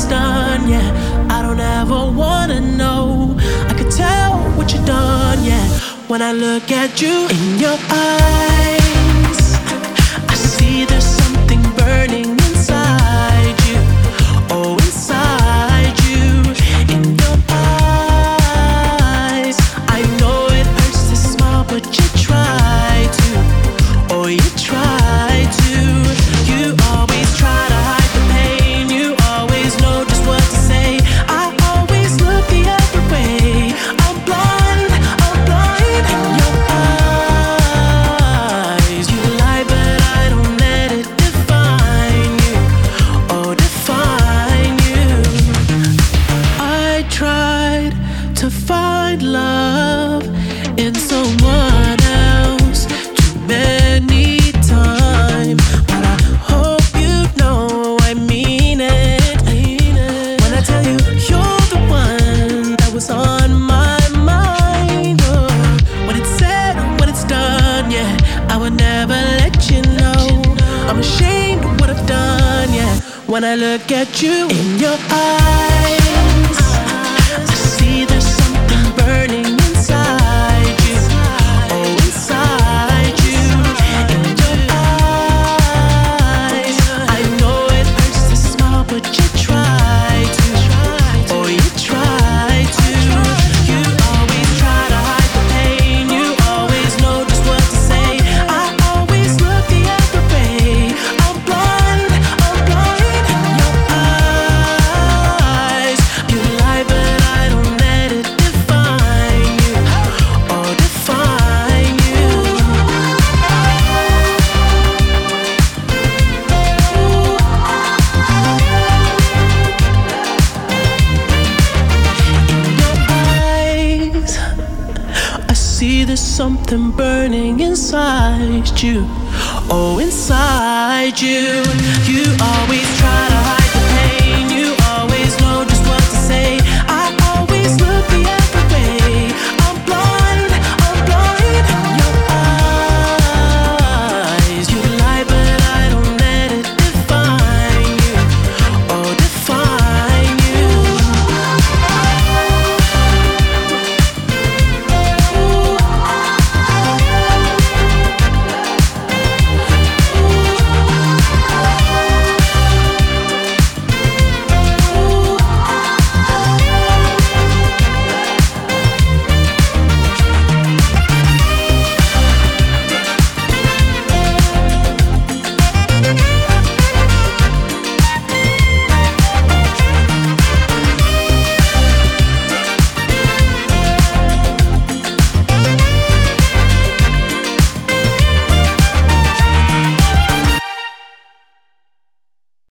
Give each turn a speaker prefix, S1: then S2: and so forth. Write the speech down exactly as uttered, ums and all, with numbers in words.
S1: done, yeah. I don't ever wanna know. I can tell what you've done, yeah. When I look at you in your eyes, I see there's something burning inside you. Oh, inside you, in your eyes. I know it hurts to smile, but you try to. Oh, you try to. You always try to hide the pain. You always know just what to say. I always look the other way. I'm blind, I'm blind in your eyes. You lie, but I don't let it define you. Oh, define you. I tried to find love in someone else too many times, but I hope you know I mean it. When I tell you you're the one that was on my mind, oh, when it's said, when it's done, yeah, I would never let you know. I'm ashamed of what I've done, yeah. When I look at you in your eyes, I see there's something burning inside you. Oh, inside you, in your eyes. I know it hurts to smile, but you try to. Oh, you try to. You always try to hide the pain. You always know just what to say. I always look the other way. I'm blind, I'm blind in your eyes. You lie, but I don't let it define you. Oh, define you. In your eyes, I see there's something burning inside you. Oh, inside you. You always try to hide